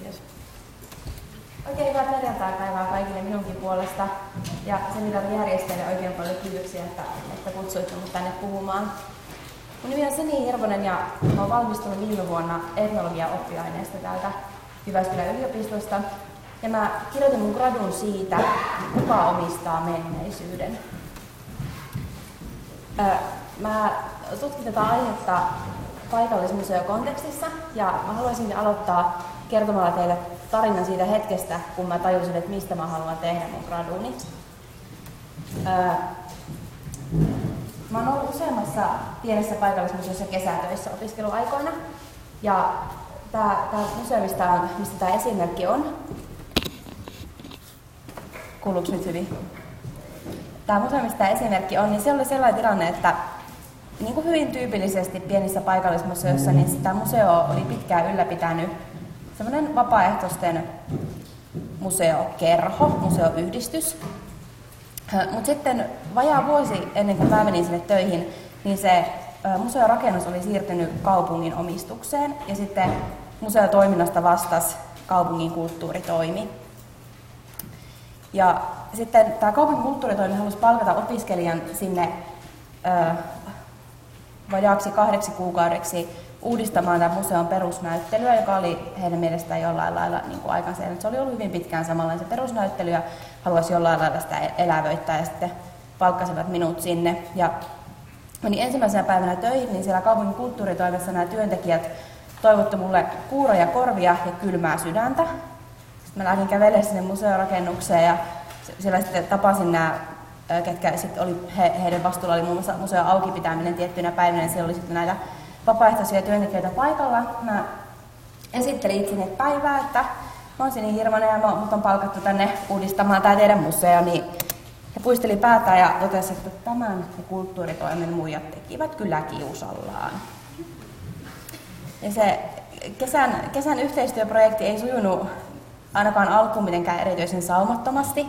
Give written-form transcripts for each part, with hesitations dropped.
Kiitos. Oikein hyvää perjantai-päivää kaikille minunkin puolesta. Ja seminaarin järjestäjille oikein paljon kiitoksia, että kutsuitte minut tänne puhumaan. Mun nimi on Seni Hirvonen ja olen valmistunut viime vuonna etnologian oppiaineesta täältä Jyväskylän yliopistosta. Ja mä kirjoitin mun gradun siitä, kuka omistaa menneisyyden. Mä tutkin tätä aihetta paikallismuseokontekstissa ja mä haluaisin aloittaa kertomalla teille tarinan siitä hetkestä, kun mä tajusin, että mistä mä haluan tehdä mun graduni. Mä oon ollut useammassa pienessä paikallismuseossa kesätöissä opiskeluaikoina. Ja tää museo, mistä tää esimerkki on. Kuuluuko nyt hyvin? Tämä museo, mistä tämä esimerkki on, niin se oli sellainen tilanne, että niin kuin hyvin tyypillisesti pienissä paikallismuseoissa, niin tämä museo oli pitkään ylläpitänyt semmoinen vapaaehtoisten museokerho, museoyhdistys. Mutta sitten vajaa vuosi ennen kuin mä menin sinne töihin, niin se museorakennus oli siirtynyt kaupungin omistukseen ja sitten museotoiminnasta vastasi kaupungin kulttuuritoimi. Ja sitten tämä kaupungin kulttuuritoimi halusi palkata opiskelijan sinne vajaaksi 8 kuukaudeksi uudistamaan tämän museon perusnäyttelyä, joka oli heidän mielestään jollain lailla niin kuin aikansa. Se oli ollut hyvin pitkään samanlainen se perusnäyttely ja haluaisi jollain lailla sitä elävöittää ja sitten palkkasivat minut sinne. Ja menin ensimmäisenä päivänä töihin, niin siellä kaupungin kulttuuritoimessa nämä työntekijät toivottu mulle kuuroja korvia ja kylmää sydäntä. Sitten mä lähdin kävelemään sinne museorakennukseen ja siellä sitten tapasin nämä, ketkä sitten oli, heidän vastuulla oli muun muassa museon auki pitäminen tiettynä päivinä, ja siellä oli sitten näitä vapaaehtoisia työntekijöitä paikalla. Mä esittelin itseni päivää, että mä oon Seni Hirvonen ja mut on palkattu tänne uudistamaan tää teidän museo, niin he puisteli päätään ja totesi, että tämän kulttuuritoimen muijat tekivät kyllä kiusallaan. Ja se kesän yhteistyöprojekti ei sujunut ainakaan alkuun mitenkään erityisen saumattomasti.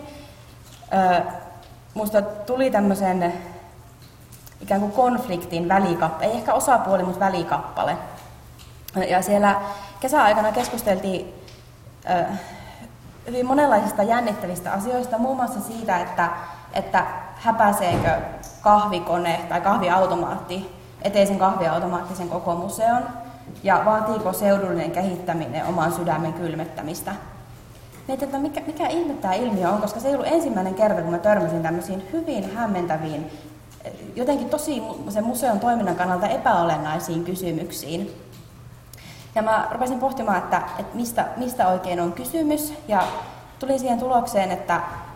Musta tuli tämmöisen ikään kuin konfliktin välikappale, ei ehkä osapuoli, mutta välikappale. Ja siellä kesäaikana keskusteltiin hyvin monenlaisista jännittävistä asioista, muun muassa siitä, että häpäiseekö kahvikone tai kahviautomaatti, eteisen kahviautomaattisen koko museon, ja vaatiiko seudullinen kehittäminen oman sydämen kylmettämistä. Mietin, että mikä ihme tämä ilmiö on, koska se ei ollut ensimmäinen kerta, kun mä törmäsin tämmöisiin hyvin hämmentäviin, jotenkin tosi sen museon toiminnan kannalta epäolennaisiin kysymyksiin. Ja mä rupesin pohtimaan, että mistä oikein on kysymys, ja tulin siihen tulokseen, että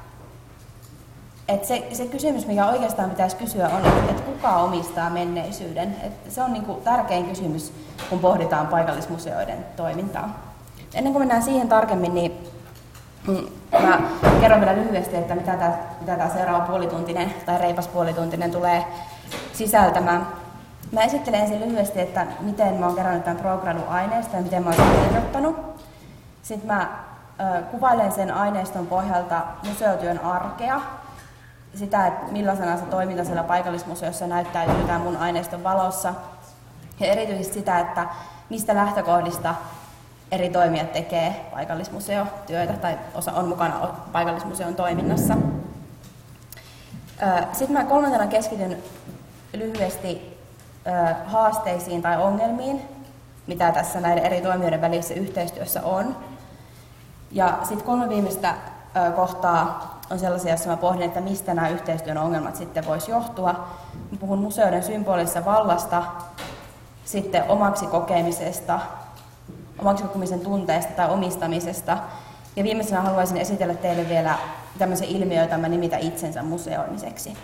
se kysymys, mikä oikeastaan pitäisi kysyä, on, että kuka omistaa menneisyyden. Että se on niin kuin tärkein kysymys, kun pohditaan paikallismuseoiden toimintaa. Ennen kuin mennään siihen tarkemmin, niin mä kerron vielä lyhyesti, että mitä tämä seuraava puolituntinen tai reipas puolituntinen tulee sisältämään. Mä esittelen ensin lyhyesti, että miten mä oon kerännyt tämän ProGradu-aineiston ja miten mä oon sen kirjoittanut. Sitten mä kuvailen sen aineiston pohjalta museotyön arkea, sitä, että millaisena se toiminta siellä paikallismuseossa näyttäytyy tämän mun aineiston valossa. Ja erityisesti sitä, että mistä lähtökohdista eri toimijat tekee paikallismuseotyötä tai osa on mukana paikallismuseon toiminnassa. Sitten mä kolmantena keskityn lyhyesti haasteisiin tai ongelmiin, mitä tässä näiden eri toimijoiden välisessä yhteistyössä on. Ja sitten 3 viimeistä kohtaa on sellaisia, joissa mä pohdin, että mistä nämä yhteistyön ongelmat sitten voisi johtua. Mä puhun museoiden symbolisesta vallasta, sitten omaksi kokemisen tunteesta tai omistamisesta. Ja viimeisenä haluaisin esitellä teille vielä tämmöisen ilmiön, jota mä nimitän itsensä museoimiseksi.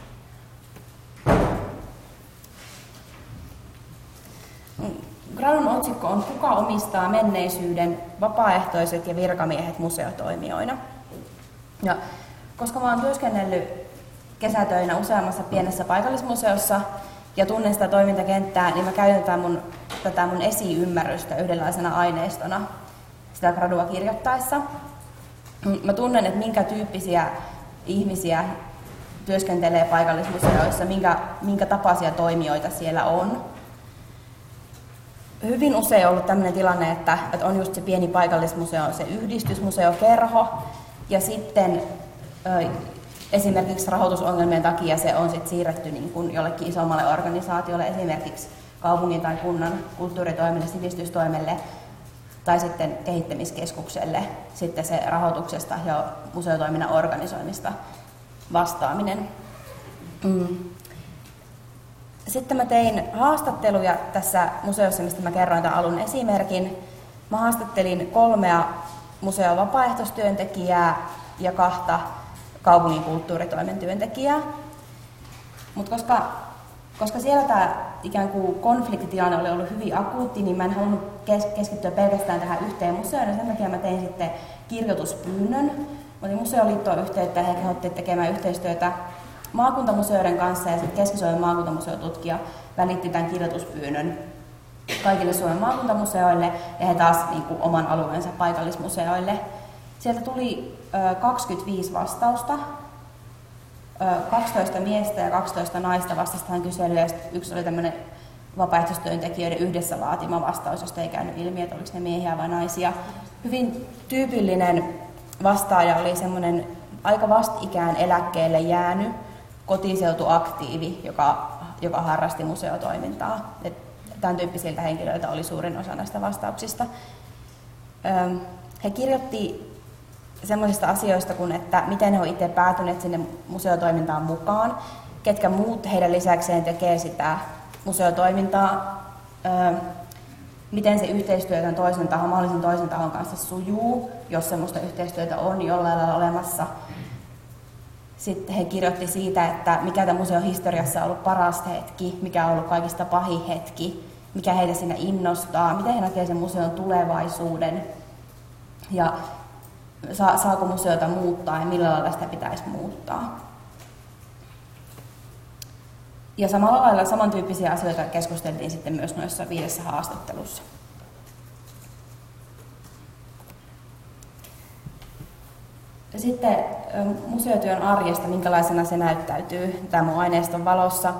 Gradun otsikko on Kuka omistaa menneisyyden, vapaaehtoiset ja virkamiehet museotoimijoina. Ja koska mä oon työskennellyt kesätöinä useammassa pienessä paikallismuseossa ja tunnen sitä toimintakenttää, niin mä käytän tätä mun esiymmärrystä yhdenlaisena aineistona sitä gradua kirjoittaessa. Mä tunnen, että minkä tyyppisiä ihmisiä työskentelee paikallismuseoissa, minkä tapaisia toimijoita siellä on. hyvin usein ollut tämmöinen tilanne, että on just se pieni paikallismuseo, se yhdistysmuseokerho, ja sitten esimerkiksi rahoitusongelmien takia se on sit siirretty niin kuin jollekin isommalle organisaatiolle, esimerkiksi kaupungin tai kunnan kulttuuritoimelle, sivistystoimelle tai sitten kehittämiskeskukselle sitten se rahoituksesta ja museotoiminnan organisoimista vastaaminen. Sitten mä tein haastatteluja tässä museossa, mistä mä kerroin tämän alun esimerkin. Mä haastattelin 3 museon vapaaehtoistyöntekijää ja 2 kaupungin kulttuuritoimen työntekijää. Mutta koska siellä tämä ikään kuin konfliktitilanne oli ollut hyvin akuutti, niin mä en halunnut keskittyä pelkästään tähän yhteen museoon, ja sen takia mä tein sitten kirjoituspyynnön. Mä otin Museoliittoon yhteyttä ja he kehottivat tekemään yhteistyötä maakuntamuseoiden kanssa, ja sitten Keski-Suomen maakuntamuseotutkija välitti tämän kirjoituspyynnön kaikille Suomen maakuntamuseoille ja he taas niin kuin oman alueensa paikallismuseoille. Sieltä tuli 25 vastausta, 12 miestä ja 12 naista vastasi tähän kyselyyn, ja yksi oli tämmöinen vapaaehtoistyöntekijöiden yhdessä laatima vastaus, josta ei käynyt ilmi, että oliko ne miehiä vai naisia. Hyvin tyypillinen vastaaja oli semmoinen aika vastikään eläkkeelle jäänyt kotiseutuaktiivi, joka harrasti museotoimintaa. Tämän tyyppisiltä henkilöiltä oli suurin osa näistä vastauksista. He kirjoitti semmoisista asioista kuin, että miten he ovat itse päätyneet sinne museotoimintaan mukaan, ketkä muut heidän lisäkseen tekee sitä museotoimintaa, miten se yhteistyö tämän mahdollisen toisen tahon kanssa sujuu, jos semmoista yhteistyötä on jollain lailla olemassa. Sitten he kirjoitti siitä, että mikä tämän museon historiassa on ollut paras hetki, mikä on ollut kaikista pahin hetki, mikä heitä siinä innostaa, miten he näkevät sen museon tulevaisuuden ja saako museota muuttaa ja millä lailla sitä pitäisi muuttaa. Ja samalla lailla samantyyppisiä asioita keskusteltiin sitten myös noissa 5 haastattelussa. Sitten museotyön arjesta, minkälaisena se näyttäytyy tämän mun aineiston valossa.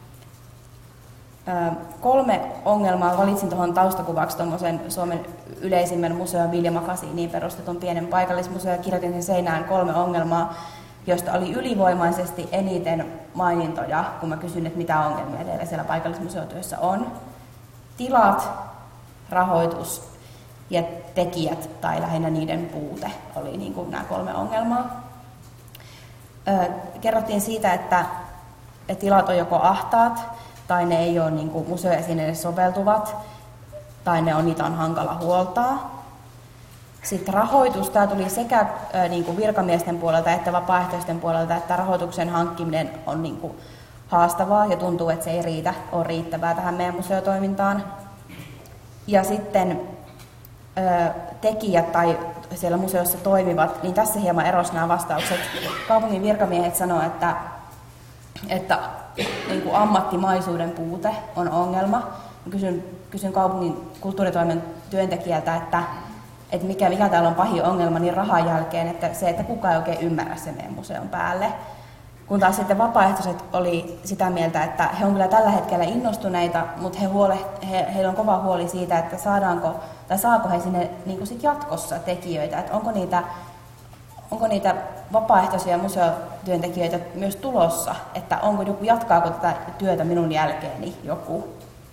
3 ongelmaa valitsin tuohon taustakuvaksi tuommoisen Suomen yleisimmän museon Vilja Makasiiniin perustetun pienen paikallismuseon, ja kirjoitin sen seinään 3 ongelmaa, joista oli ylivoimaisesti eniten mainintoja, kun mä kysyin, että mitä ongelmia teillä siellä paikallismuseotyössä on. Tilat, rahoitus ja tekijät, tai lähinnä niiden puute, oli niin kuin nämä 3 ongelmaa. Kerrottiin siitä, että tilat on joko ahtaat, tai ne ei ole niin kuin museoesineille soveltuvat, tai niitä on hankala huoltaa. Sitten rahoitus, tämä tuli sekä niin kuin virkamiesten puolelta että vapaaehtoisten puolelta, että rahoituksen hankkiminen on niin kuin haastavaa ja tuntuu, että se ei ole riittävää tähän meidän museotoimintaan. Ja sitten tekijät tai siellä museossa toimivat, niin tässä hieman erosi nämä vastaukset. Kaupungin virkamiehet sanoivat, että niin kuin ammattimaisuuden puute on ongelma. Kysyn kaupungin kulttuuritoimen työntekijältä, että mikä täällä on pahin ongelma, niin rahan jälkeen, että se, että kukaan ei oikein ymmärrä se meidän museon päälle. Kun taas sitten vapaaehtoiset oli sitä mieltä, että he on kyllä tällä hetkellä innostuneita, mutta heillä on kova huoli siitä, että saako he sinne niin kuin sit jatkossa tekijöitä, että onko niitä vapaaehtoisia museotyöntekijöitä myös tulossa, että jatkaako tätä työtä minun jälkeeni joku.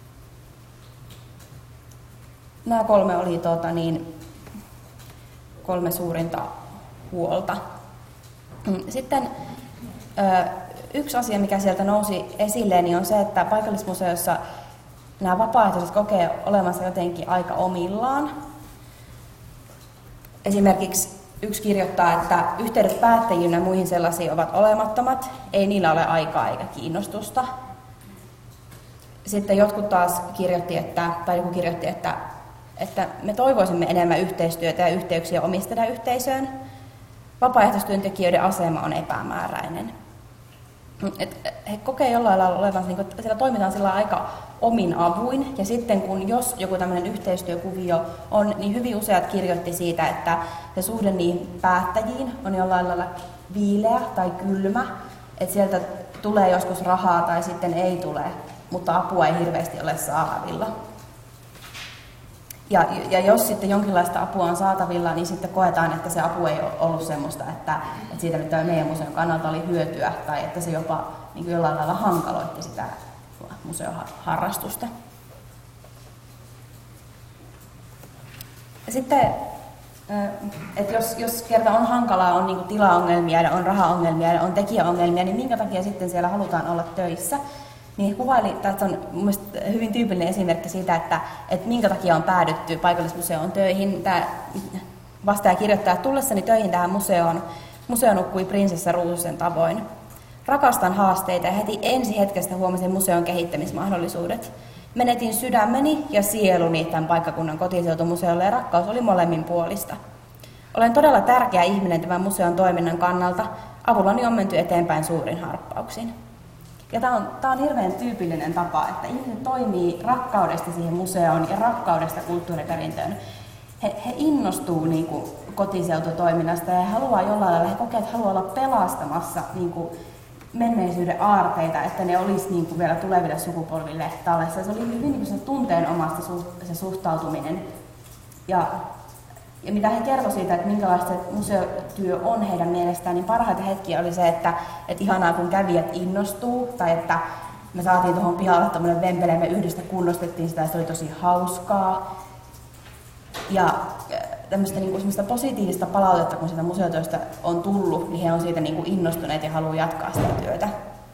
Nämä 3 oli 3 suurinta huolta. Sitten yksi asia, mikä sieltä nousi esille, niin on se, että paikallismuseossa nämä vapaaehtoiset kokee olemassa jotenkin aika omillaan. Esimerkiksi yksi kirjoittaa, että yhteydet päättäjiin ja muihin sellaisiin ovat olemattomat, ei niillä ole aikaa eikä kiinnostusta. Sitten jotkut taas joku kirjoitti, että me toivoisimme enemmän yhteistyötä ja yhteyksiä omistajayhteisöön. Vapaaehtoistyöntekijöiden asema on epämääräinen. He kokee jollain lailla olevansa, niin siellä toimitaan sillä aika omin avuin, ja sitten jos joku tämmöinen yhteistyökuvio on, niin hyvin useat kirjoitti siitä, että se suhde niihin päättäjiin on jollain lailla viileä tai kylmä, että sieltä tulee joskus rahaa tai sitten ei tule, mutta apua ei hirveästi ole saatavilla. Ja jos sitten jonkinlaista apua on saatavilla, niin sitten koetaan, että se apu ei ole ollut semmoista, että siitä nyt meidän museon kannalta oli hyötyä, tai että se jopa niin jollain lailla hankaloitti sitä museoharrastusta. Ja sitten, että jos kerta on hankalaa, on niin tilaongelmia ja on rahaongelmia ja on tekijäongelmia, niin minkä takia sitten siellä halutaan olla töissä? Niin kuvaili, tässä on mielestäni hyvin tyypillinen esimerkki siitä, että minkä takia on päädytty paikallismuseoon töihin. Tämä vastaaja kirjoittaa, että tullessani töihin tähän museoon, museo nukkui prinsessa ruususen tavoin. Rakastan haasteita ja heti ensi hetkestä huomasin museon kehittämismahdollisuudet. Menetin sydämeni ja sieluni tämän paikkakunnan kotiseutumuseolle ja rakkaus oli molemminpuolista. Olen todella tärkeä ihminen tämän museon toiminnan kannalta. Avullani on menty eteenpäin suurin harppauksin. Ja tämä on hirveän tyypillinen tapa, että ihmiset toimii rakkaudesta siihen museoon ja rakkaudesta kulttuuriperintöön. He innostuu niin kuin kotiseututoiminnasta ja he haluaa jollain lailla, he kokee, että haluaa olla pelastamassa niin kuin menneisyyden aarteita, että ne olisi niin kuin vielä tuleville sukupolville tallessa. Se oli hyvin niin kuin se tunteenomaista se suhtautuminen. Ja mitä he kertoi siitä, että minkälaista museotyö on heidän mielestään, niin parhaita hetkiä oli se, että ihanaa kun kävijät innostuu, tai että me saatiin tuohon pihalle tämmöinen vempele, me yhdessä kunnostettiin sitä ja se oli tosi hauskaa. Ja tämmöistä niin kuin positiivista palautetta, kun sitä museotyöstä on tullut, niin he on siitä niin kuin innostuneet ja haluaa jatkaa sitä työtä.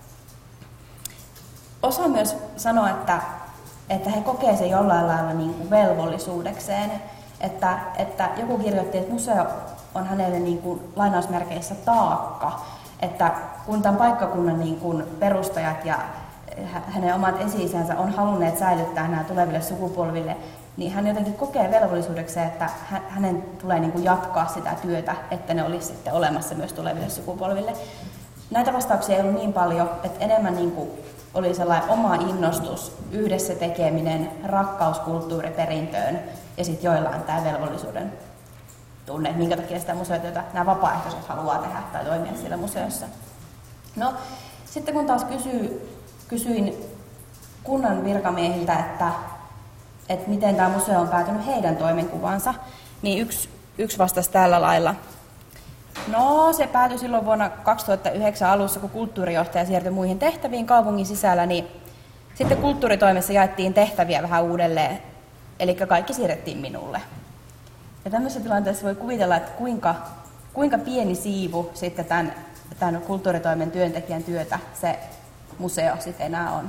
Osa myös sanoa, että he kokee sen jollain lailla niin kuin velvollisuudekseen. Että joku kirjoitti, että museo on hänelle niin kuin lainausmerkeissä taakka, että kun tämän paikkakunnan niin kuin perustajat ja hänen omat esi-isänsä on halunneet säilyttää nämä tuleville sukupolville, niin hän jotenkin kokee velvollisuudekseen, että hänen tulee niin kuin jatkaa sitä työtä, että ne olisi sitten olemassa myös tuleville sukupolville. Näitä vastauksia ei ollut niin paljon, että enemmän niin kuin oli sellainen oma innostus, yhdessä tekeminen, rakkaus kulttuuriperintöön ja sitten joillain tämä velvollisuuden tunne, että minkä takia sitä museotyötä nämä vapaaehtoiset haluaa tehdä tai toimia siellä museossa. No, sitten kun taas kysyin kunnan virkamiehiltä, että miten tämä museo on päätynyt heidän toimenkuvansa, niin yksi vastasi tällä lailla. No, se päätyi silloin vuonna 2009 alussa, kun kulttuurijohtaja siirtyi muihin tehtäviin kaupungin sisällä, niin sitten kulttuuritoimessa jaettiin tehtäviä vähän uudelleen, eli kaikki siirrettiin minulle. Ja tämmöisessä tilanteessa voi kuvitella, että kuinka pieni siivu sitten tämän kulttuuritoimen työntekijän työtä se museo sitten enää on.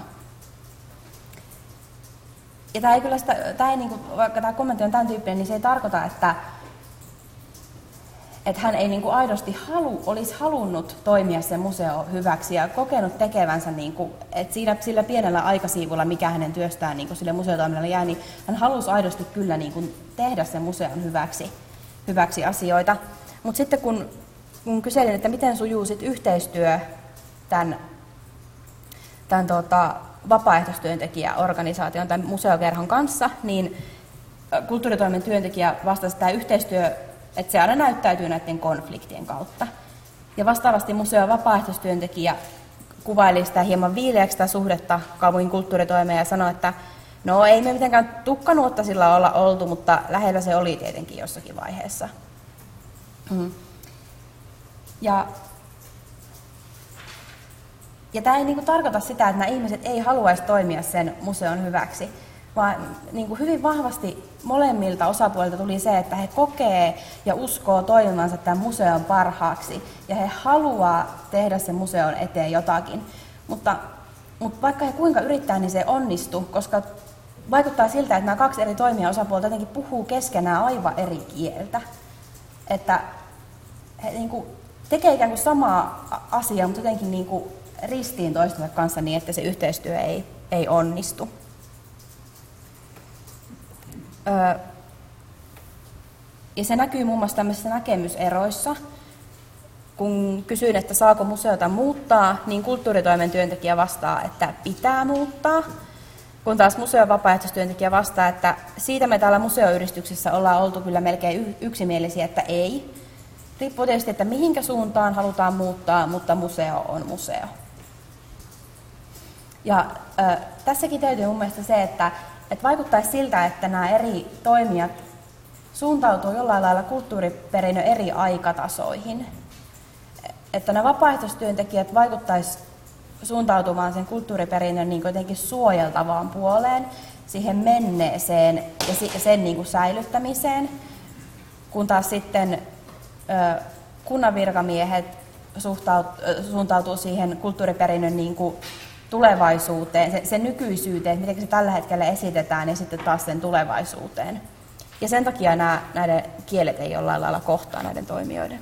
Ja vaikka tämä kommentti on tämän tyyppinen, niin se ei tarkoita, että hän ei niin kuin aidosti olisi halunnut toimia sen museo hyväksi ja kokenut tekevänsä, niin kuin, että sillä pienellä aikasiivulla, mikä hänen työstään niin kuin sille museotoiminnalle jää, niin hän halusi aidosti kyllä niin kuin tehdä sen museon hyväksi asioita. Mutta sitten kun kyselin, että miten sujuu sit yhteistyö tämän vapaaehtoistyöntekijäorganisaation, tämän museokerhon kanssa, niin kulttuuritoimen työntekijä vastasi, että tämä yhteistyö, että se aina näyttäytyy näiden konfliktien kautta. Ja vastaavasti museon vapaaehtoistyöntekijä kuvaili sitä hieman viileäksi sitä suhdetta kaupungin kulttuuritoimeen ja sanoi, että no ei me mitenkään tukkanuotta sillä olla oltu, mutta lähellä se oli tietenkin jossakin vaiheessa. Ja tämä ei niin kuin tarkoita sitä, että nämä ihmiset ei haluaisi toimia sen museon hyväksi, vaan niin kuin hyvin vahvasti molemmilta osapuolilta tuli se, että he kokee ja uskoo toimivansa tämän museon parhaaksi ja he haluaa tehdä sen museon eteen jotakin. Mutta vaikka he kuinka yrittää, niin se ei onnistu, koska vaikuttaa siltä, että nämä kaksi eri toimijaosapuolta jotenkin puhuu keskenään aivan eri kieltä. Että he niin kuin tekee ikään kuin samaa asiaa, mutta jotenkin niin kuin ristiin toistensa kanssa niin, että se yhteistyö ei onnistu. Ja se näkyy muun muassa tämmöisissä näkemyseroissa. Kun kysyin, että saako museota muuttaa, niin kulttuuritoimen työntekijä vastaa, että pitää muuttaa. Kun taas museon vapaaehtoistyöntekijä vastaa, että siitä me täällä museoyhdistyksessä ollaan oltu kyllä melkein yksimielisiä, että ei. Riippuu tietysti, että mihinkä suuntaan halutaan muuttaa, mutta museo on museo. Ja tässäkin täytyy mun mielestä se, että että vaikuttaisi siltä, että nämä eri toimijat suuntautuu jollain lailla kulttuuriperinnön eri aikatasoihin. Että nämä vapaaehtoistyöntekijät vaikuttaisi suuntautumaan sen kulttuuriperinnön niin jotenkin suojeltavaan puoleen, siihen menneeseen ja sen niin kuin säilyttämiseen, kun taas sitten kunnan virkamiehet suuntautuu siihen kulttuuriperinnön niin kuin tulevaisuuteen, sen nykyisyyteen, miten se tällä hetkellä esitetään, ja sitten taas sen tulevaisuuteen. Ja sen takia näiden kielet ei jollain lailla kohtaa näiden toimijoiden.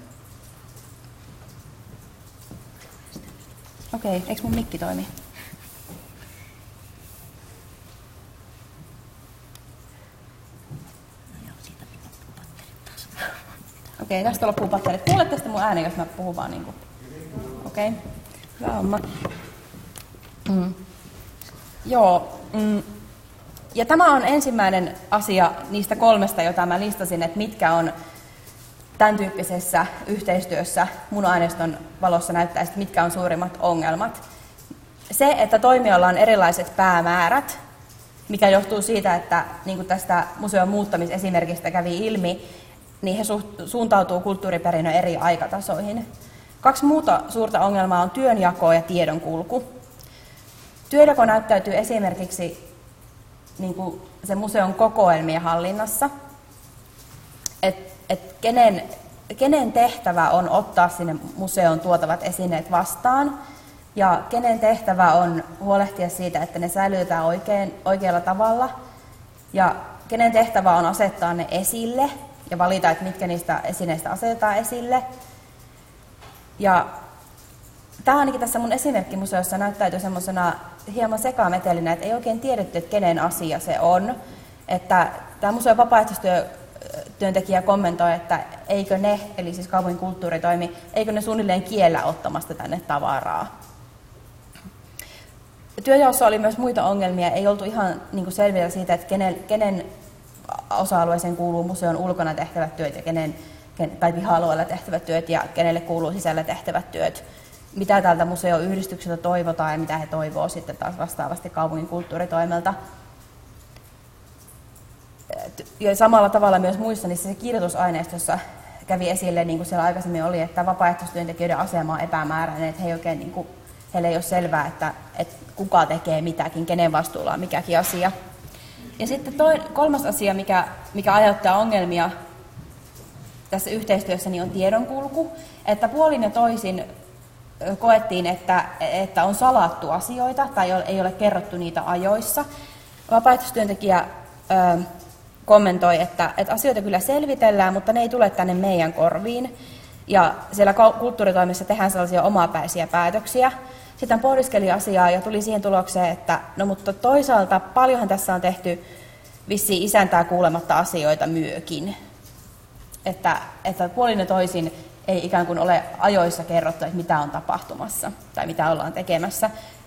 Okei, eikö mun mikki toimi? Okei, tästä loppuu patterit. Kuulette sitten mun äänen, jos mä puhun vaan niinku. Okei, hyvä homma. Joo. Ja tämä on ensimmäinen asia niistä 3, jota mä listasin, että mitkä on tämän tyyppisessä yhteistyössä mun aineiston valossa näyttäisi, mitkä on suurimmat ongelmat. Se, että toimijoilla on erilaiset päämäärät, mikä johtuu siitä, että niin kuin tästä museon muuttamisesimerkistä kävi ilmi, niin he suuntautuu kulttuuriperinnön eri aikatasoihin. 2 muuta suurta ongelmaa on työnjako ja tiedonkulku. Työnjako näyttäytyy esimerkiksi niin kuin se museon kokoelmien hallinnassa, että kenen tehtävä on ottaa sinne museoon tuotavat esineet vastaan, ja kenen tehtävä on huolehtia siitä, että ne säilytetään oikealla tavalla, ja kenen tehtävä on asettaa ne esille ja valita, että mitkä niistä esineistä asetetaan esille. Ja tämä ainakin tässä mun esimerkkimuseossa näyttäytyy semmoisena hieman sekametelinä, että ei oikein tiedetty, että kenen asia se on. Että tämä museon vapaaehtoistyöntekijä kommentoi, että eikö ne, eli siis kaupungin kulttuuritoimi, eikö ne suunnilleen kiellä ottamasta tänne tavaraa. Työnjaossa oli myös muita ongelmia, ei oltu ihan niin kuin selvillä siitä, että kenen osa-alueeseen kuuluu museon ulkona tehtävät työt ja tai piha-alueella tehtävät työt ja kenelle kuuluu sisällä tehtävät työt. Mitä tältä museoyhdistykseltä toivotaan ja mitä he toivoo sitten taas vastaavasti kaupungin kulttuuritoimelta. Ja samalla tavalla myös muissa niissä se kirjoitusaineistossa kävi esille, niin kuin siellä aikaisemmin oli, että vapaaehtoistyöntekijöiden asema on epämääräinen, että heille ei ole selvää, että kuka tekee mitäkin, kenen vastuulla on mikäkin asia. Ja sitten 3. asia, mikä aiheuttaa ongelmia tässä yhteistyössä, niin on tiedonkulku, että puolin ja toisin koettiin, että on salattu asioita tai ei ole kerrottu niitä ajoissa. Vapaaehtoistyöntekijä kommentoi, että asioita kyllä selvitellään, mutta ne ei tule tänne meidän korviin. Ja siellä kulttuuritoimessa tehdään sellaisia omapäisiä päätöksiä. Sitten pohdiskeli asiaa ja tuli siihen tulokseen, että no mutta toisaalta paljonhan tässä on tehty vissiin isäntää kuulematta asioita myökin. Että puolin ja toisin ei ikään kuin ole ajoissa kerrottu, että mitä on tapahtumassa tai mitä ollaan tekemässä,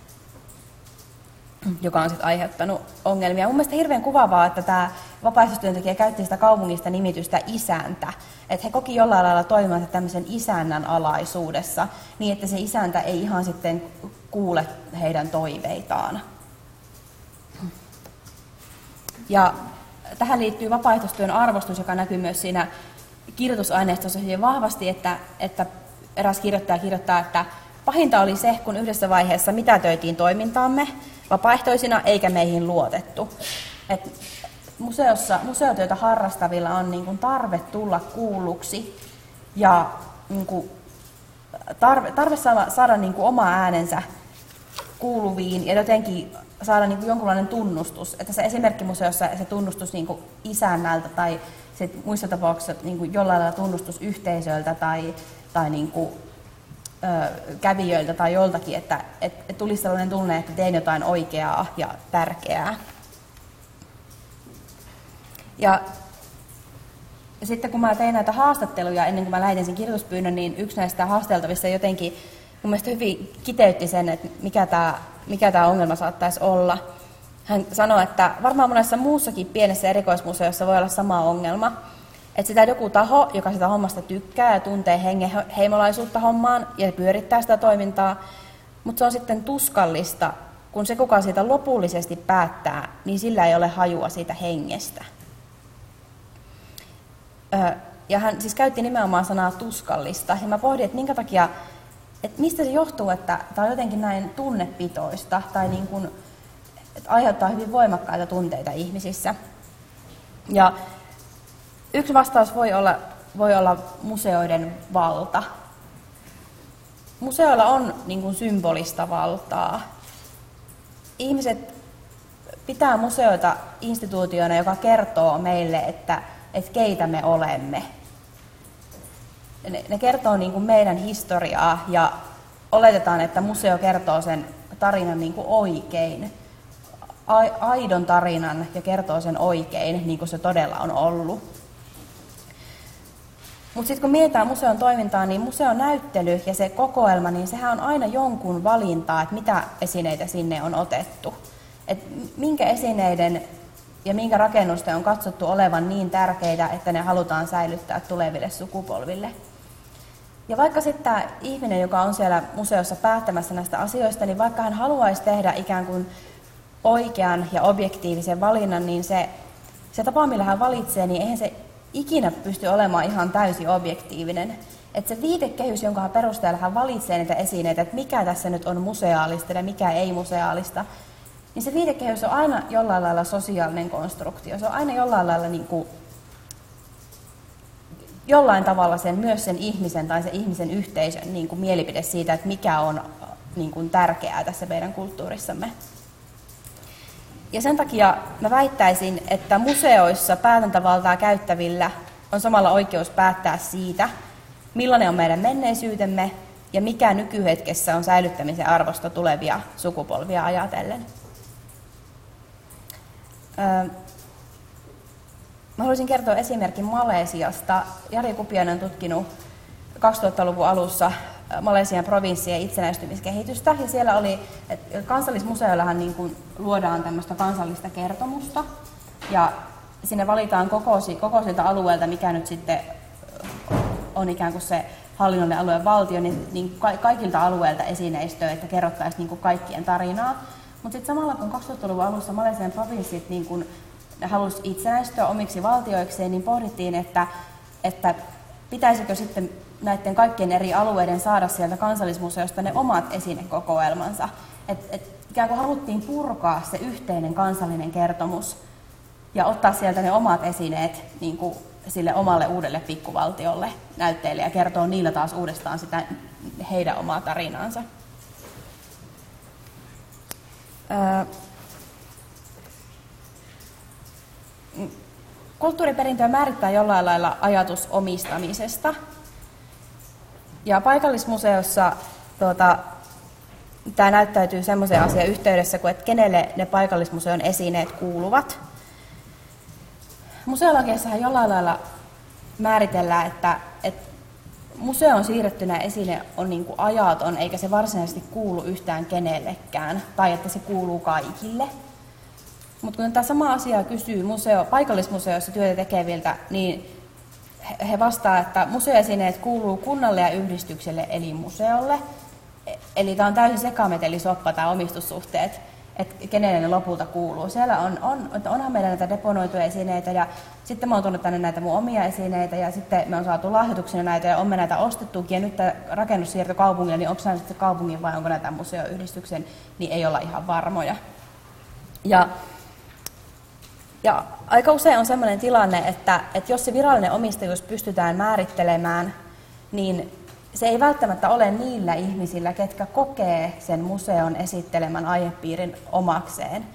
joka on sitten aiheuttanut ongelmia. Mun mielestä hirveän kuvaavaa, että tämä vapaaehtoistyöntekijä käytti sitä kaupungista nimitystä isäntä. Että he koki jollain lailla toimivansa tämmöisen isännän alaisuudessa, niin että se isäntä ei ihan sitten kuule heidän toiveitaan. Ja tähän liittyy vapaaehtoistyön arvostus, joka näkyy myös siinä kirjoitusaineistossa hyvin vahvasti, että eräs kirjoittaja kirjoittaa, että pahinta oli se, kun yhdessä vaiheessa mitätöitiin toimintaamme vapaaehtoisina eikä meihin luotettu. Et museotyötä harrastavilla on niin kuin tarve tulla kuulluksi ja niin kuin tarve saada niin kuin oma äänensä kuuluviin ja jotenkin saada niin kuin jonkunlainen tunnustus. Että tässä esimerkkimuseossa se tunnustus niin kuin isännältä tai muissa tapauksissa niin kuin jollain lailla tunnustus yhteisöltä tai niin kuin, kävijöiltä tai joltakin, että tulisi sellainen tunne, että teen jotain oikeaa ja tärkeää. Ja sitten kun mä tein näitä haastatteluja ennen kuin mä lähetin sen kirjoituspyynnön, niin yksi näistä haasteltavissa jotenkin mun mielestä hyvin kiteytti sen, että mikä tämä ongelma saattaisi olla. Hän sanoi, että varmaan monessa muussakin pienessä erikoismuseossa voi olla sama ongelma, että sitä joku taho, joka sitä hommasta tykkää ja tuntee heimolaisuutta hommaan ja pyörittää sitä toimintaa, mutta se on sitten tuskallista, kun se, kuka siitä lopullisesti päättää, niin sillä ei ole hajua siitä hengestä. Ja hän siis käytti nimenomaan sanaa tuskallista, ja mä pohdin, että minkä takia, että mistä se johtuu, että tämä on jotenkin näin tunnepitoista, tai niin kuin, että aiheuttaa hyvin voimakkaita tunteita ihmisissä. Ja yksi vastaus voi olla museoiden valta. Museoilla on niin kuin symbolista valtaa. Ihmiset pitää museoita instituutiona, joka kertoo meille, että keitä me olemme. Ne kertoo niin kuin meidän historiaa ja oletetaan, että museo kertoo sen tarinan niin kuin oikein. Aidon tarinan ja kertoo sen oikein, niin kuin se todella on ollut. Mutta sitten kun mietitään museon toimintaa, niin museon näyttely ja se kokoelma, niin sehän on aina jonkun valintaa, että mitä esineitä sinne on otettu. Et minkä esineiden ja minkä rakennusten on katsottu olevan niin tärkeitä, että ne halutaan säilyttää tuleville sukupolville. Ja vaikka sitten tämä ihminen, joka on siellä museossa päättämässä näistä asioista, niin vaikka hän haluaisi tehdä ikään kuin oikean ja objektiivisen valinnan, niin se tapa, millä hän valitsee, niin eihän se ikinä pysty olemaan ihan täysin objektiivinen. Että se viitekehys, jonka perusteella hän valitsee niitä esineitä, että mikä tässä nyt on museaalista ja mikä ei museaalista, niin se viitekehys on aina jollain lailla sosiaalinen konstruktio. Se on aina jollain lailla niin kuin, jollain tavalla myös sen ihmisen tai sen ihmisen yhteisön niin kuin mielipide siitä, että mikä on niin kuin tärkeää tässä meidän kulttuurissamme. Ja sen takia mä väittäisin, että museoissa päätäntävaltaa käyttävillä on samalla oikeus päättää siitä, millainen on meidän menneisyytemme ja mikä nykyhetkessä on säilyttämisen arvosta tulevia sukupolvia ajatellen. Mä haluaisin kertoa esimerkin Malesiasta. Jari Kupiainen on tutkinut 2000-luvun alussa Malesian provinssien itsenäistymiskehitystä, ja siellä oli, että kansallismuseoillahan niin kuin luodaan tämmöistä kansallista kertomusta, ja sinne valitaan kokoisilta alueelta, mikä nyt sitten on ikään kuin se hallinnollinen alueen valtio, niin kaikilta alueilta esineistöä, että kerrottaisiin niin kuin kaikkien tarinaa. Mutta sitten samalla kun 2000-luvun alussa Malesian provinssit niin kun halusi itsenäistyä omiksi valtioikseen, niin pohdittiin, että pitäisikö sitten näiden kaikkien eri alueiden saada sieltä kansallismuseosta ne omat esinekokoelmansa. Ikään kuin haluttiin purkaa se yhteinen kansallinen kertomus ja ottaa sieltä ne omat esineet niin kuin sille omalle uudelle pikkuvaltiolle näytteille ja kertoa niillä taas uudestaan sitä heidän omaa tarinaansa. Kulttuuriperintöä määrittää jollain lailla ajatus omistamisesta. Ja paikallismuseossa tämä näyttäytyy semmoisen asian yhteydessä, kuin että kenelle ne paikallismuseon esineet kuuluvat. Museolakiassahan jollain lailla määritellään, että museon siirrettynä esine on niin kuin ajaton, eikä se varsinaisesti kuulu yhtään kenellekään, tai että se kuuluu kaikille. Mutta kun tämä sama asia kysyy paikallismuseossa työtä tekeviltä, niin he vastaavat, että museoesineet kuuluu kunnalle ja yhdistykselle eli museolle. Eli tämä on täysin sekametelisoppa tämä omistussuhteet, että kenelle ne lopulta kuuluu. Siellä onhan meillä näitä deponoituja esineitä ja sitten mä oon tuonut tänne näitä mun omia esineitä ja sitten me on saatu lahjoituksena näitä ja on me näitä ostettukin ja nyt tämä rakennus siirtyi kaupungille, niin onko nämä sitten kaupungin vai onko näitä museoyhdistyksen, niin ei olla ihan varmoja. Ja aika usein on sellainen tilanne, että jos se virallinen omistajuus pystytään määrittelemään, niin se ei välttämättä ole niillä ihmisillä, ketkä kokee sen museon esittelemän aihepiirin omakseen.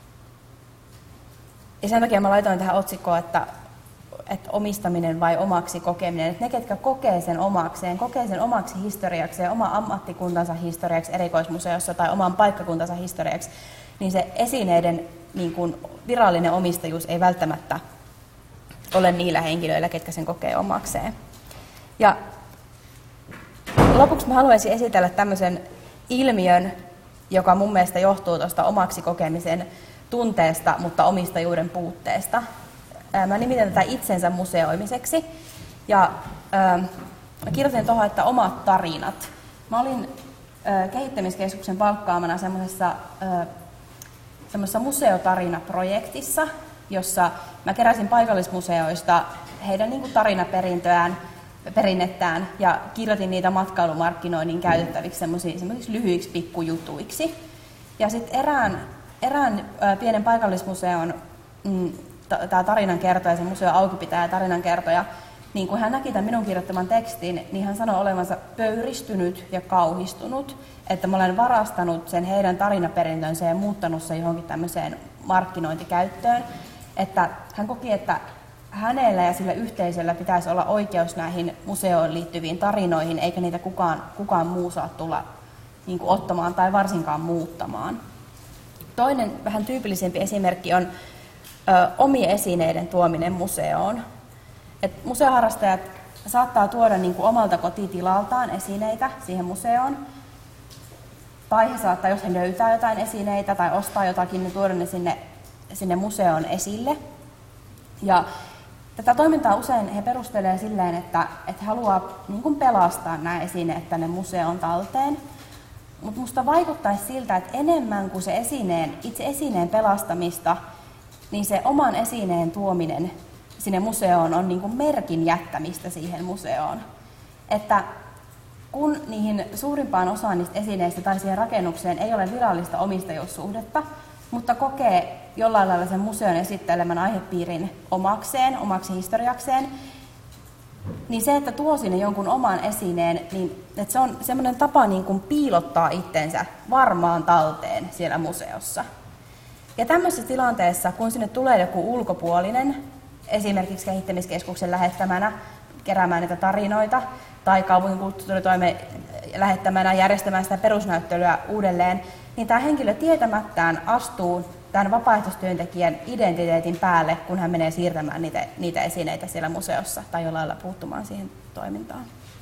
Ja sen takia mä laitoin tähän otsikkoon, että omistaminen vai omaksi kokeminen. Että ne, ketkä kokee sen omakseen, kokee sen omaksi historiaksi, oma ammattikuntansa historiaksi erikoismuseossa tai oman paikkakuntansa historiaksi, niin se esineiden niin kuin virallinen omistajuus ei välttämättä ole niillä henkilöillä, ketkä sen kokee omakseen. Ja lopuksi mä haluaisin esitellä tämmöisen ilmiön, joka mun mielestä johtuu tuosta omaksi kokemisen tunteesta, mutta omistajuuden puutteesta. Mä nimitän tätä itsensä museoimiseksi. Ja mä kirjoitin tuohon, että omat tarinat. Mä olin kehittämiskeskuksen palkkaamana semmoisessa museotarinaprojektissa, jossa mä keräsin paikallismuseoista heidän niin kuin tarinaperinnettään ja kirjoitin niitä matkailumarkkinoinnin käytettäviksi semmoisiksi lyhyiksi pikkujutuiksi. Ja sitten erään pienen paikallismuseon tämä tarinankertoja, se museon aukipitäjä tarinankertoja, niin kun hän näki tämän minun kirjoittaman tekstin, niin hän sanoi olevansa pöyristynyt ja kauhistunut, että mä olen varastanut sen heidän tarinaperintönsä ja muuttanut sen johonkin tämmöiseen markkinointikäyttöön. Että hän koki, että hänellä ja sillä yhteisöllä pitäisi olla oikeus näihin museoon liittyviin tarinoihin, eikä niitä kukaan muu saa tulla niin kuin ottamaan tai varsinkaan muuttamaan. Toinen vähän tyypillisempi esimerkki on omien esineiden tuominen museoon. Et museoharrastajat saattaa tuoda niin kuin omalta kotitilaltaan esineitä siihen museoon. Tai he saattaa, jos he löytää jotain esineitä tai ostaa jotakin, niin tuoda ne sinne museoon esille. Ja tätä toimintaa usein he perustelevat silleen, että he haluaa niin kuin pelastaa nämä esineet tänne museon talteen. Mutta musta vaikuttaisi siltä, että enemmän kuin se itse esineen pelastamista, niin se oman esineen tuominen sinne museoon on niin kuin merkin jättämistä siihen museoon. Että kun niihin suurimpaan osaan niistä esineistä tai siihen rakennukseen ei ole virallista omistajuussuhdetta, mutta kokee jollain lailla sen museon esittelemän aihepiirin omaksi historiakseen, niin se, että tuo sinne jonkun oman esineen, niin että se on semmoinen tapa niin kuin piilottaa itsensä varmaan talteen siellä museossa. Ja tämmöisessä tilanteessa, kun sinne tulee joku ulkopuolinen, esimerkiksi kehittämiskeskuksen lähettämänä keräämään niitä tarinoita, tai kaupungin kulttuuritoimen lähettämänä järjestämään sitä perusnäyttelyä uudelleen, niin tämä henkilö tietämättään astuu tämän vapaaehtoistyöntekijän identiteetin päälle, kun hän menee siirtämään niitä esineitä siellä museossa tai jollain lailla puuttumaan siihen toimintaan.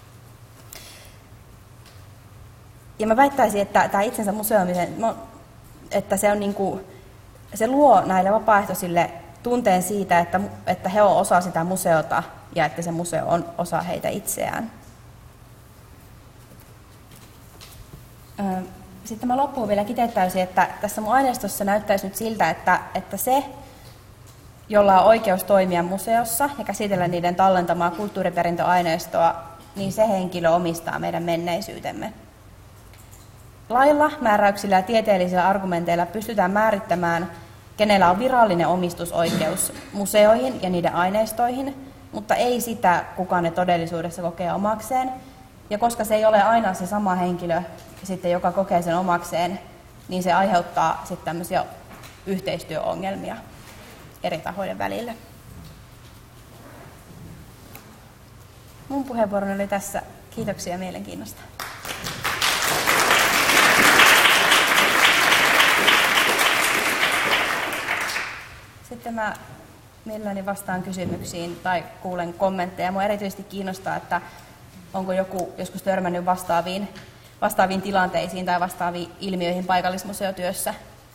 Ja mä väittäisin, että tämä itsensä museoiminen, että se on niinku, se luo näille vapaaehtoisille tunteen siitä, että he ovat osa sitä museota ja että se museo on osa heitä itseään. Sitten mä loppuun vielä kiteyttäisin, että tässä mun aineistossa näyttäisi nyt siltä, että se, jolla on oikeus toimia museossa ja käsitellä niiden tallentamaa kulttuuriperintöaineistoa, niin se henkilö omistaa meidän menneisyytemme. Lailla, määräyksillä ja tieteellisillä argumenteilla pystytään määrittämään, kenellä on virallinen omistusoikeus museoihin ja niiden aineistoihin, mutta ei sitä, kuka ne todellisuudessa kokee omakseen. Ja koska se ei ole aina se sama henkilö, sitten, joka kokee sen omakseen, niin se aiheuttaa sitten tämmöisiä yhteistyöongelmia eri tahojen välillä. Mun puheenvuoroni oli tässä. Kiitoksia mielenkiinnosta. Sitten mä mielelläni vastaan kysymyksiin tai kuulen kommentteja. Mua erityisesti kiinnostaa, että onko joku joskus törmännyt vastaaviin tilanteisiin tai vastaaviin ilmiöihin paikallismuseotyössä.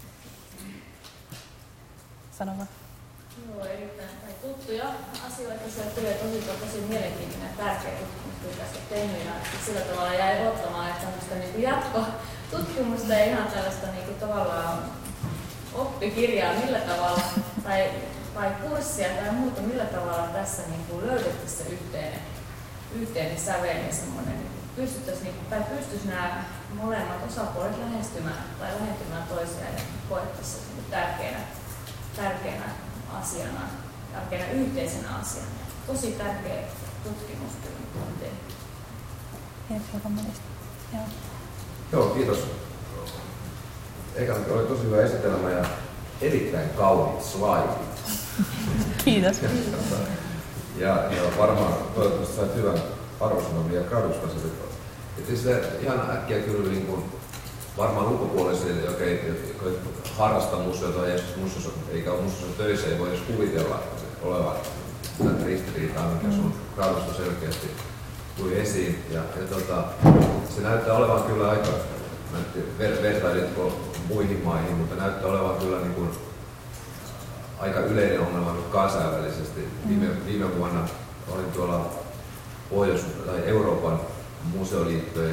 Sano vaan. Joo, erittäin tuttuja asioita se työ, tosi mielenkiintoinen ja tärkeä tutkimustyö tästä tehnyt ja sillä tavalla jäi odottamaan, että tämmöistä niin jatkotutkimusta ja ihan tällaista niin tavallaan oppikirjaa millä tavalla tai kurssia tai muuta, millä tavalla tässä niin löydettäisiin se yhteinen sävel ja semmoinen, pystyisi nämä molemmat osapuolet lähentymään toisiaan ja koettaisiin tärkeänä asiana, tärkeänä yhteisenä asiana. Tosi tärkeä tutkimustyö on tehty. Joo, kiitos. Eka oli tosi hyvä esitelmä ja erittäin kauniit slaidit. Kiitos. Ja varmaan toivottavasti sait hyvän arvosanon vielä gradusta. Siis ihan äkkiä kyllä niin kuin, varmaan ulkopuolisille, jotka ei harrasta museota eikä ole museossa töissä, ei voi edes kuvitella olevan tätä ristiriitaa, mikä sun gradusta selkeästi tuli esiin. Ja se näyttää olevan kyllä aika, vertailitko muihin maihin, mutta näyttää olevan kyllä niin kuin aika yleinen ongelma nyt kansainvälisesti. Viime vuonna olin tuolla Euroopan museoliittojen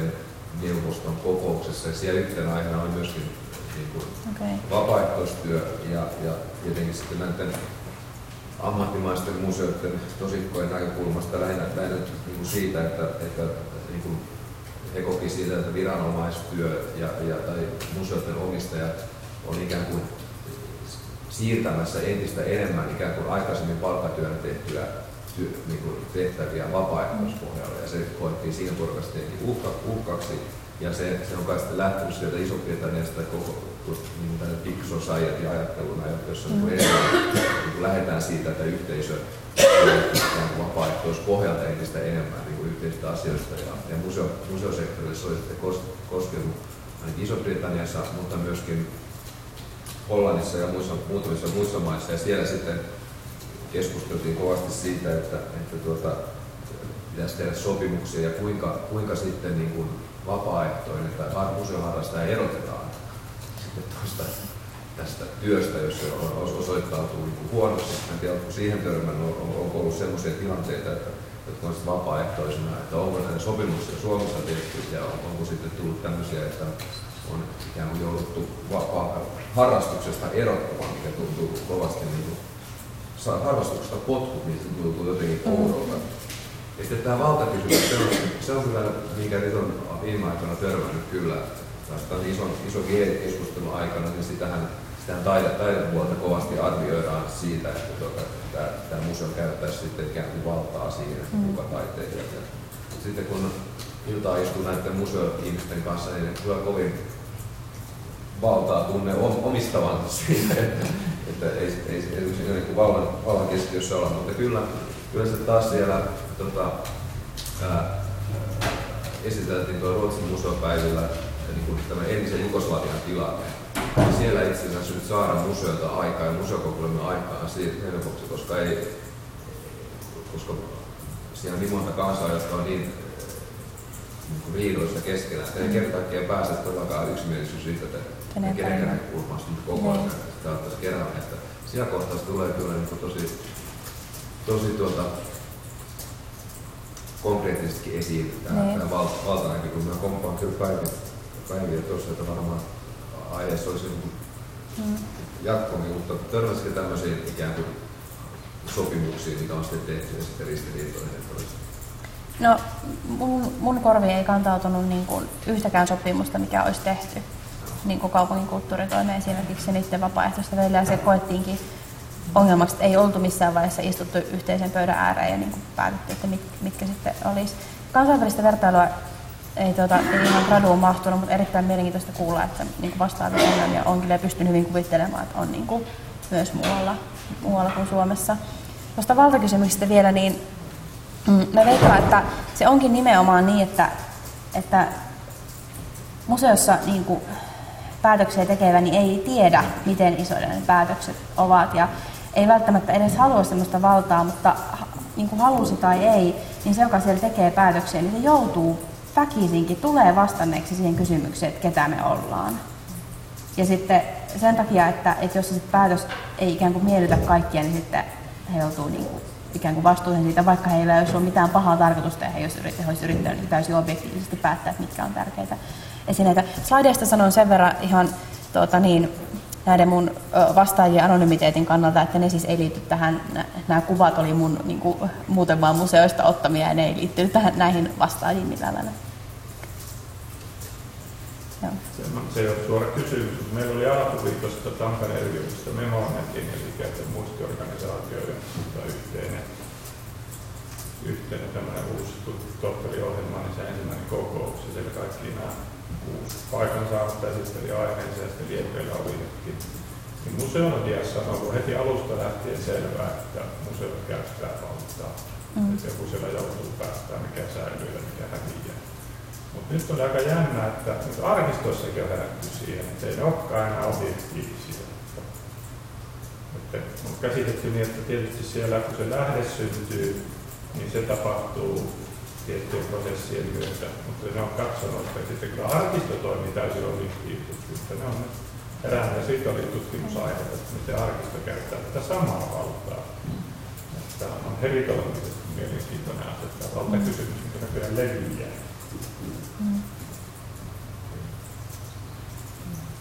neuvoston kokouksessa ja siellä yhtenä aiheena oli myöskin niin kuin vapaaehtoistyö ja tietenkin sitten näiden ammattimaisten museoiden tosikkojen näkökulmasta lähinnä niin kuin siitä, että niin kuin he koki siitä, että viranomaistyö tai museoiden omistajat on ikään kuin siirtämässä entistä enemmän ikään kuin aikaisemmin palkkatyönä tehtyä niin kuin tehtäviä vapaaehtoispohjalle, ja se koettiin siinä porukassa uhkaksi, ja se on kai sitten lähtenyt sieltä Iso-Britanniasta koko niin big society-ajatteluna, jossa niin lähdetään siitä, että yhteisö on vapaaehtoispohjalta entistä enemmän niin yhteisistä asioista, ja museosektorille se oli sitten koskenut ainakin Iso-Britanniassa, mutta myöskin Hollannissa ja muutamissa muissa maissa, ja siellä sitten keskusteltiin kovasti siitä, että pitäisi tehdä sopimuksia ja kuinka sitten niin kuin vapaaehtoinen tai museoharrastaja erotetaan sitten tästä työstä, jos se osoittautuu niin kuin huonosti. En tiedä, onko siihen törmännyt, onko ollut sellaisia tilanteita, jotka on sitten vapaaehtoisena, että onko näitä sopimuksia Suomessa tehty ja onko sitten tullut tämmöisiä, että on ikään kuin jouduttu harrastuksesta erottamaan, mikä tuntuu kovasti niin kuin harrastuksesta potkut, niin se tuntuu jotenkin oudolta. Ja sitten tämä valtakysymys, se on kyllä, minkä nyt on viime aikoina törmännyt kyllä. Tämän ison keskustelun aikana, niin sitähän taidepuolta kovasti arvioidaan siitä, että tämä museo käyttäisi sitten ikään kuin valtaa siihen, että kuka taiteilija. Sitten kun iltaa istuu näiden museoihmisten kanssa, niin kyllä kovin valtaa tunne omistavansa siitä, että ei niin vallan keskiössä olla, mutta kyllä se taas siellä esiteltiin tuo Ruotsin museopäivillä niin tämä entisen Jugoslavian tilanne. Ja siellä itse asiassa nyt saadaan museolta aikaa ja museokokoelmien aikaa helpoksi, koska siellä on niin monta kansaa, jotka on niin riidoissa keskenään, että ei kerta kaikkiaan pääse todellakaan yksimielisyys siitä, että kenenkään näkökulmasta nyt koko ajan sitä ottaisi kerran. Että siellä kohtaa tulee kyllä niin tosi konkreettisestikin esiin tämä valtanäkökulma. Mä komppaan kyllä päiviä tuossa, että varmaan aiheessa olisi jatkomin, mutta törmäsikö tämmöisiin ikään kuin sopimuksiin, mitä on sitten tehty ja sitten ristiriitoinen, että olisi? No, mun korviin ei kantautunut niin kuin yhtäkään sopimusta, mikä olisi tehty niin kuin kaupungin kulttuuritoimeen esimerkiksi niiden vapaaehtoisten välillä. Se koettiinkin ongelmaksi, että ei oltu missään vaiheessa istuttu yhteisen pöydän ääreen ja niin kuin päätetty, että mitkä sitten olisi. Kansainvälistä vertailua ei ihan graduun mahtunut, mutta erittäin mielenkiintoista kuulla, että niin kuin vastaavia ongelmia on kyllä pystynyt hyvin kuvittelemaan, että on niin kuin myös muualla kuin Suomessa. Tuosta valtakysymyksestä vielä, niin mä veikkaan, että se onkin nimenomaan niin, että museossa niin kuin päätöksiä tekevä niin ei tiedä, miten isoja ne päätökset ovat ja ei välttämättä edes halua sellaista valtaa, mutta niin kuin halusi tai ei, niin se, joka siellä tekee päätöksiä, niin se joutuu väkisinkin, tulee vastanneeksi siihen kysymykseen, että ketä me ollaan. Ja sitten sen takia, että jos se päätös ei ikään kuin miellytä kaikkia, niin sitten he joutuu niin kuin ikään kuin vastuuseen siitä, vaikka heillä ei olisi ollut mitään pahaa tarkoitusta ja he olisi yrittäneet täysin objektiivisesti päättää, että mitkä on tärkeitä esineitä. Slaideista sanon sen verran ihan näiden mun vastaajien anonymiteetin kannalta, että ne siis ei liity tähän, nämä kuvat oli mun niin kuin, muuten vaan museoista ottamia ja ne ei liittynyt näihin vastaajiin millään lailla. Se ei ole suora kysymys, mutta meillä oli Aalto-liitosta Tampereen yliopisto Memonetin, eli muistiorganisaatio, ja yhteinen tämmöinen uusi tohtoriohjelma, niin se ensimmäinen kokous, ja siellä kaikki nämä 6 paikan saanutta esitteli aiheensa, ja sitten liepeillä oli hetki. Niin museologiassa on ollut heti alusta lähtien selvää, että museot käyttää valtaa. Että joku siellä joutuu päättämään, mikä säilyy ja mikä häviää. Mutta nyt on aika jännä, että arkistoissakin on herätty siihen, että ei ne olekaan enää objektiivisia. On käsitetty niin, että tietysti siellä kun se lähde syntyy, niin se tapahtuu tiettyjen prosessien myötä. Mutta ne on katsonut, että sitten kyllä arkisto toimii täysin objektiivisesti. Ne on herännyt ja siitä oli tutkimusaihe, että miten arkisto käyttää tätä samaa valtaa. Tämä on heritoimisesti mielenkiintoinen asia, tämä valtakysymys, mikä nykyään leviää.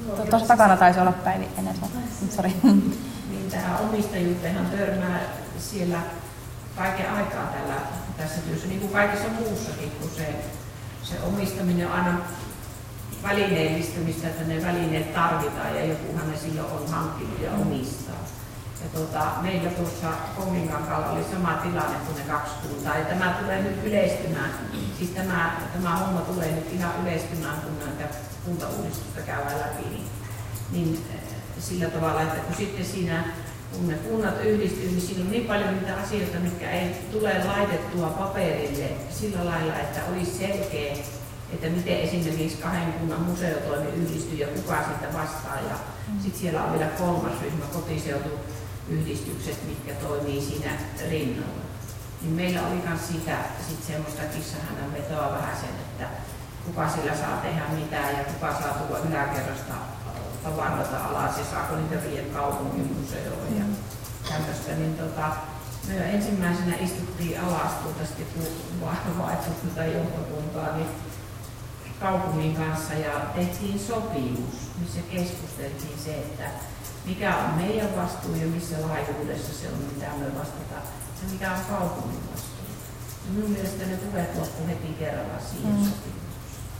Tuossa takana taisi olla Päivi ennen. Sori. Niin tähän omistajuuteenhan törmää siellä kaiken aikaa tässä työssä, niin kuin kaikessa muussakin, kun se omistaminen on aina välineellistymistä, että ne välineet tarvitaan ja jokuhan ne silloin on hankkinut ja omistaa. Ja meillä tuossa Konginkankaalla oli sama tilanne kuin ne 2 kuntaa, ja tämä tulee nyt yleistymään. Siis tämä homma tulee nyt ihan yleistymään, kun näitä kuntauudistusta käydään läpi. Niin sillä tavalla, että kun sitten siinä, kun ne kunnat yhdistyy, niin siinä on niin paljon niitä asioita, mitkä ei tule laitettua paperille sillä lailla, että olisi selkeä, että miten esimerkiksi 2 kunnan museotoimi yhdistyy ja kuka siitä vastaa. Ja sitten siellä on vielä 3. ryhmä, kotiseutuyhdistykset, mitkä toimii siinä rinnalla. Niin meillä oli myös siitä semmoista kissahännän vetoa vähän sen, että kuka sillä saa tehdä mitään ja kuka saa tulla yläkerrasta tavaroita alas ja saako niitä viedä kaupungin museoon ja tämmöistä. Niin me ensimmäisenä istuttiin alas kun vaihtui tätä johtokuntaa niin kaupungin kanssa ja tehtiin sopimus, missä keskusteltiin se, että mikä on meidän vastuu ja missä laajuudessa se on, mitä me vastataan, ja mikä on kaupungin vastuu. Ja minun mielestä ne puheet loppu heti kerralla siihen sopimukseen.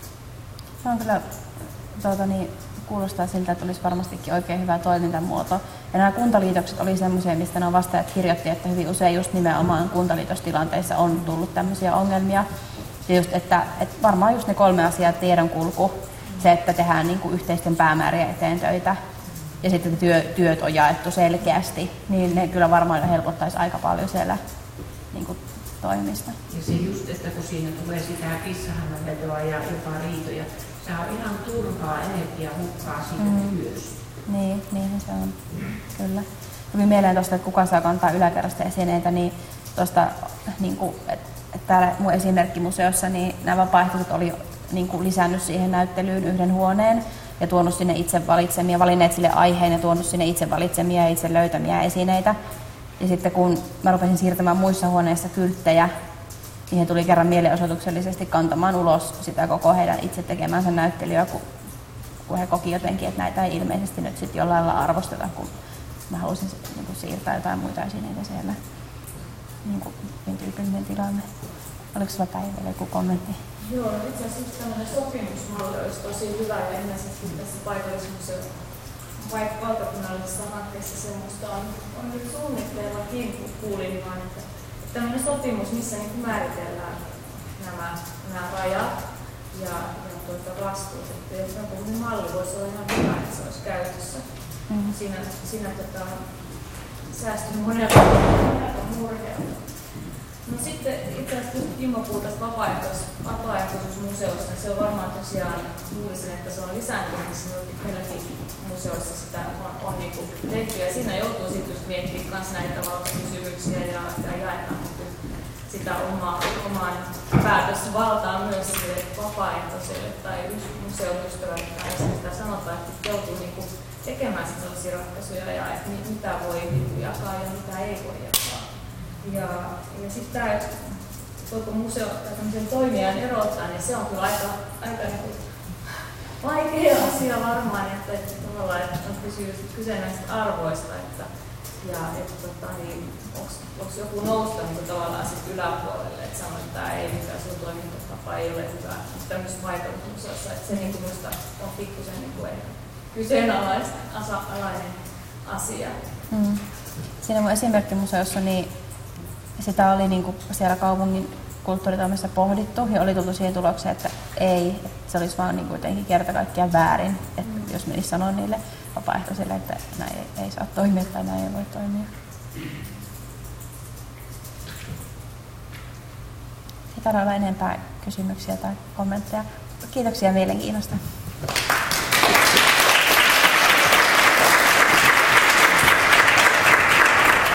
Se on kyllä, kuulostaa siltä, että olisi varmastikin oikein hyvä toimintamuoto. Ja nämä kuntaliitokset oli semmoisia, mistä nämä vastaajat kirjoitti, että hyvin usein just nimenomaan kuntaliitostilanteissa on tullut tämmöisiä ongelmia. Ja just, että varmaan just ne 3 asiaa, tiedonkulku, se, että tehdään niin kuin yhteisten päämäärien eteen töitä ja sitten työt on jaettu selkeästi, niin ne kyllä varmaan helpottaisi aika paljon siellä niin kuin toimista. Ja se just, että kun siinä tulee sitä kissahännänvetoa ja jopa riitoja, se on ihan turhaa energiahukkaa siitä työstä. Niin se on. Kyllä. Tuli mieleen tuosta, että kuka saa kantaa yläkerrasta esineitä, niin tuosta, niin että täällä mun esimerkkimuseossa niin nämä vapaaehtoiset oli niin kuin lisännyt siihen näyttelyyn 1 huoneen ja tuonut sinne itse valitsemia, valinneet sille aiheen ja tuonut sinne itse valitsemia ja itse löytämiä esineitä. Ja sitten kun mä rupesin siirtämään muissa huoneissa kylttejä, niin he tuli kerran mielenosoituksellisesti kantamaan ulos sitä koko heidän itse tekemänsä näyttelyä, kun he koki jotenkin, että näitä ei ilmeisesti nyt sitten jollain lailla arvosteta, kun mä halusin niin kuin siirtää jotain muita esineitä siellä. Niin kuin tyypillinen tilanne. Oliko sulla Päivällä joku kommentti? Joo, itse asiassa tämmöinen sopimusmalli olisi tosi hyvä ja ennensäkin tässä paikallismuseon valtakunnallisessa hankkeessa semmoista on nyt suunnittellakin, kun kuulin vaan, että tämmöinen sopimus, missä niin määritellään nämä rajat ja vastuut. Että jos on malli, voisi olla ihan hyvä, että se olisi käytössä. Siinä säästyy monelta murheelta. No sitten itse asiassa Kimmo puhui tästä vapaaehtoisuusmuseosta, se on varmaan tosiaan luulisin, että se on lisääntynyt, meilläkin museoissa sitä on niin kuin tehty ja siinä joutuu sitten just miettimään myös näitä valtakysymyksiä ja jaetaan sitä omaa päätösvaltaa myös sille vapaaehtoiselle tai museoystävälle tai sitä sanotaan, että joutuu niin kuin tekemään sellaisia ratkaisuja ja että mitä voi jakaa ja mitä ei voi jakaa. Ja sitten tämä, kun museo tämmöisen toimijan erottaa, niin se on kyllä aika niin vaikea asia varmaan, että tavallaan että on kyse näistä arvoista, niin onko joku nousta niin tavallaan sit yläpuolelle, että sanoo, että tämä ei mikään sun toimintatapa ei ole hyvä tämmöisessä paikallismuseossa, että se niin kuin minusta on pikkusen niin kyseenalainen asia. Siinä mun esimerkkimuseossa niin sitä oli niin kuin siellä kaupungin kulttuuritoimessa pohdittu ja oli tultu siihen tulokseen, että ei, että se olisi vaan niin kuin jotenkin kerta kaikkiaan väärin, että jos menisi sanoa niille vapaaehtoisille, että näin ei saa toimia tai näin ei voi toimia. Ei tarvitse olla enempää kysymyksiä tai kommentteja. Kiitoksia mielenkiinnosta.